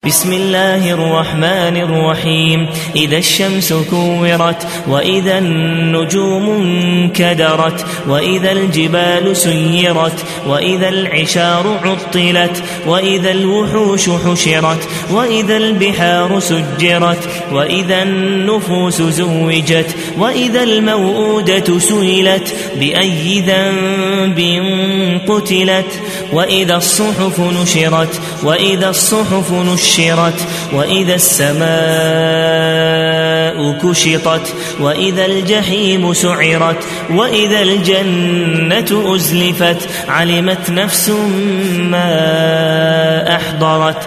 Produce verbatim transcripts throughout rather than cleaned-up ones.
بسم الله الرحمن الرحيم إذا الشمس كورت وإذا النجوم انكدرت وإذا الجبال سيرت وإذا العشار عطلت وإذا الوحوش حشرت وإذا البحار سجرت وإذا النفوس زوجت وإذا الموءودة سئلت بأي ذنب قتلت وإذا الصحف نشرت وإذا الصحف نشرت وإذا السماء كشطت وإذا الجحيم سعرت وإذا الجنة أزلفت علمت نفس ما أحضرت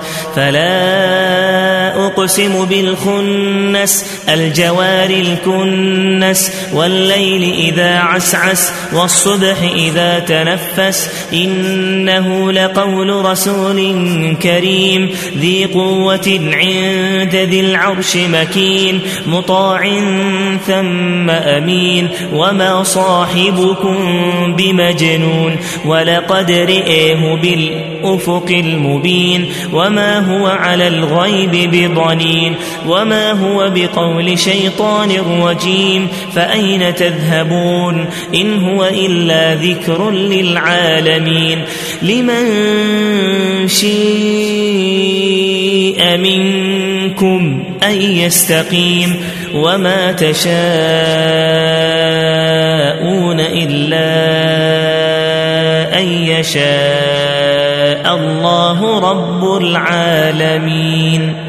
فلا أقسم بالخنس الجوار الكنس والليل إذا عسعس والصبح إذا تنفس إنه لقول رسول كريم ذي قوة عند ذي العرش مكين مطاع ثم أمين وما صاحبكم بمجنون ولقد رئيه بالأفق المبين وما هو على الغيب بضنين وما هو بقول شيطان رجيم فأين تذهبون إن هو إلا ذكر للعالمين لمن شيء منكم أن يستقيم وما تشاءون إلا أن يشاء الله رب العالمين.